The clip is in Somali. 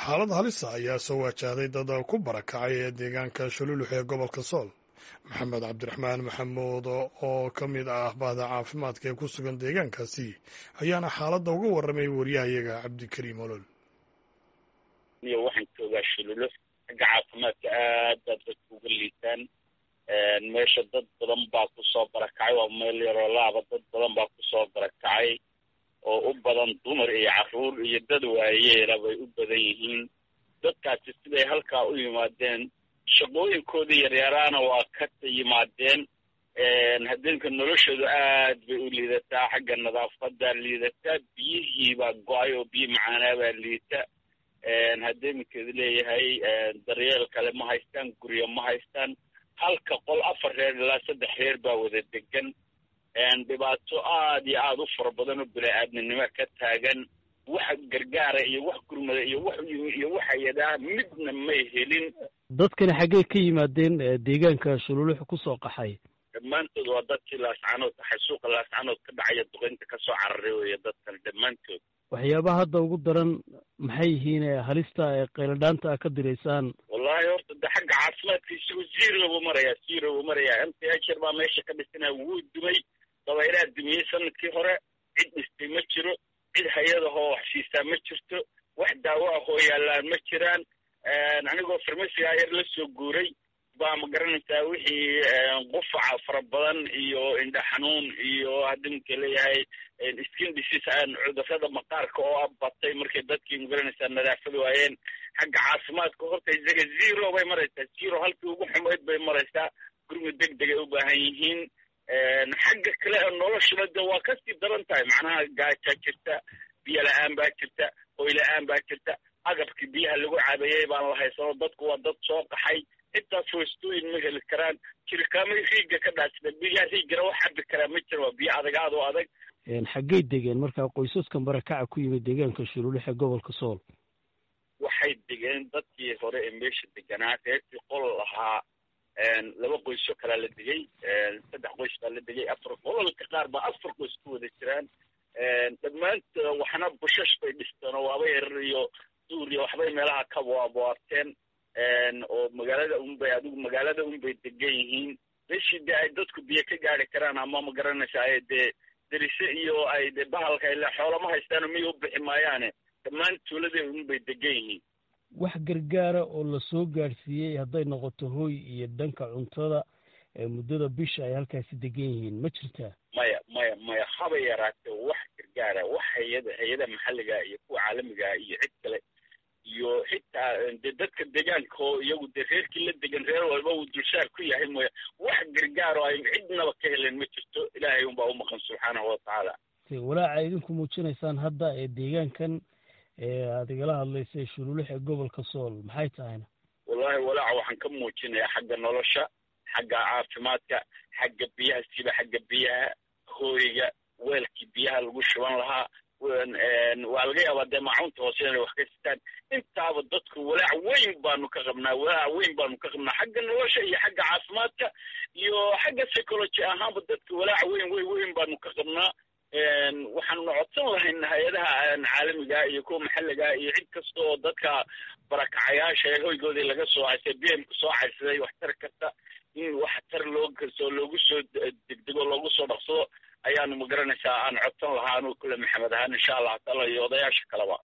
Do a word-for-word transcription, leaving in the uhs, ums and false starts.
xaalad halisa ayaa soo wajahday dad ku barakacay ee deegaanka shululux ee gobolka sool. maxamed cabdiraxmaan maxamuud oo ka mid ah bahda caafimaadka ee ku sugan deegaankaasi ayaana xaaladda uga warramay wariyahayaga cabdikariim olol. waxaan joogaa shululux xagga caafimaadka aad baad dadka uga liitaan. meesha dad badan baa kusoo barakacay, waa meel yaroo laaba, dad badan baa kusoo barakacay oo u badan dumar iyo carruur iyo dad waayeela bay u badan yihiin. dadkaasi siday halkaa u yimaadeen shaqooyinkoodii yaryaraana waa ka yimaadeen. habeenka noloshooda aad bay u liidataa, xagga nadaafadda liidataa, biyihii baa go-ay oo biyo macaanaabaa liita. hadeeminkeedu leeyahay daryeel kale ma haystaan, guryo ma haystaan. halka qol afar reer ilaa saddex reer baa wada degan. dhibaato aad iyo aada u fara badan oo bini-aadminimo ka taagan. wax gargaara iyo wax gurmada iyo wax iyo waxayadaa midna may helin. dadkani xaggee ka yimaadeen deegaanka shululux kusoo qaxay? dhammaantood waa dadkii laascanood taxay, suuqa laascanood ka dhacaya duqeynta kasoo cararay weeye dadkan dhammaantood. waxyaabaha hadda ugu daran maxay yihiin halista ee qayladhaanta a ka diraysaan? wallahi horta de xagga caafimaadka isagu zero buu marayaa zero buu marayaa. m t h r baa meesha ka dhisanaya, wuu dumay, dabaylaha dumiyey sanadkii hore. cid dhistay ma jiro, cid hay-adahoo wax siisaa ma jirto, wax daawo ah oo yaallaan ma jiraan. anigoo farmasiga yar la soo guuray baa ma garanaysaa wixii qufaca fara badan iyo indha xanuun iyo hadimka leeyahay skin disease aan cudurrada maqaarka oo abatay markay dadkii ma garanaysaa nadaafad waayeen. xagga caafimaadka horta isaga zero bay maraysaa, zero halkii ugu xumayd bay maraysaa. gurmud deg degay u baahan yihiin. xagga kale noloshuna de waa kasii daran tahay, macnaha gaajaa jirta, biyo la-aan baa jirta, hoy la-aan baa jirta, agabkii biyaha lagu cabayey baan la haysano. dadku waa dad soo qaxay, intaa foostooyin ma heli karaan. jirikaamay riiga ka dhaasida, biyaha riigana wax cabi karaa ma jira, waa biyo adag aad oo adag. xaggey degeen markaa qoysaskan barakaca ku yimid deegaanka shululux ee gobolka sool? waxay degeen dadkii hore ee meesha deganaa, reerkii qol lahaa laba qoys oo kalaa la degay, saddex qoys baa la degay, afar qolalka qaar baa afar qoys ku wada jiraan. dhammaantood waxna bushash bay dhisteen oo waaba yarar iyo duur iyo waxbay meelaha ka waabaarteen. oo magaalada unbay adigu magaalada unbay degan yihiin. meeshii dee ay dadku biyo ka gaari karaan ama ma garanaysa ay dee darise iyo ay de bahalka ile xoolo ma haystaano miya u bixi maayaane dhammaan tuuladay unbay degan yihiin. wax gargaara oo lasoo gaadhsiiyey hadday noqoto hooy iyo dhanka cuntada muddada bisha ay halkaasi degan yihiin ma jirtaa? maya maya maya haba yaraatee wax gargaara, wax hay-ada hay-ada maxalliga iyo kuwa caalamiga iyo cid kale iyo xitaa de dadka deegaanka oo iyagu dee reerkii la degan reer walba uu dulsaar ku yahay mooya wax gargaar oo ay cidnaba ka heleen ma jirto. ilaahay unbaa u maqan subxaanahu watacaala. walaaca idinku muujinaysaan hadda ee deegaankan aad igala hadlaysay shululux ee gobolka sool maxay tahayna? wallahi walaaca waxaan ka muujinayaa xagga nolosha, xagga caafimaadka, xagga biyaha, siba xagga biyaha, hooyga, weelkii biyaha lagu shuban lahaa. waa laga yaabaa dee maacunta hoose inay wax ka sitaan. intaaba dadku walaac weyn baanu ka qabnaa, walaac weyn baanu ka qabnaa xagga nolosha iyo xagga caafimaadka iyo xagga psychology ahaanba dadka walaac weyn weyn weyn baanu ka qabnaa. waxaanu codsan lahayn hay-adaha caalamiga iyo kuwa maxalliga iyo cid kasta oo dadka barakacayaasha ee hoygoodii laga soo haysay b m ka soo caysaday waxtar kasta in waxtar loo kasto loogu soo degdego loogu soo dhaqsado ayaanu ma garanaysaa aan codsan lahaa anuu kule maxamed ahaan insha allah taala iyo odayaasha kaleba.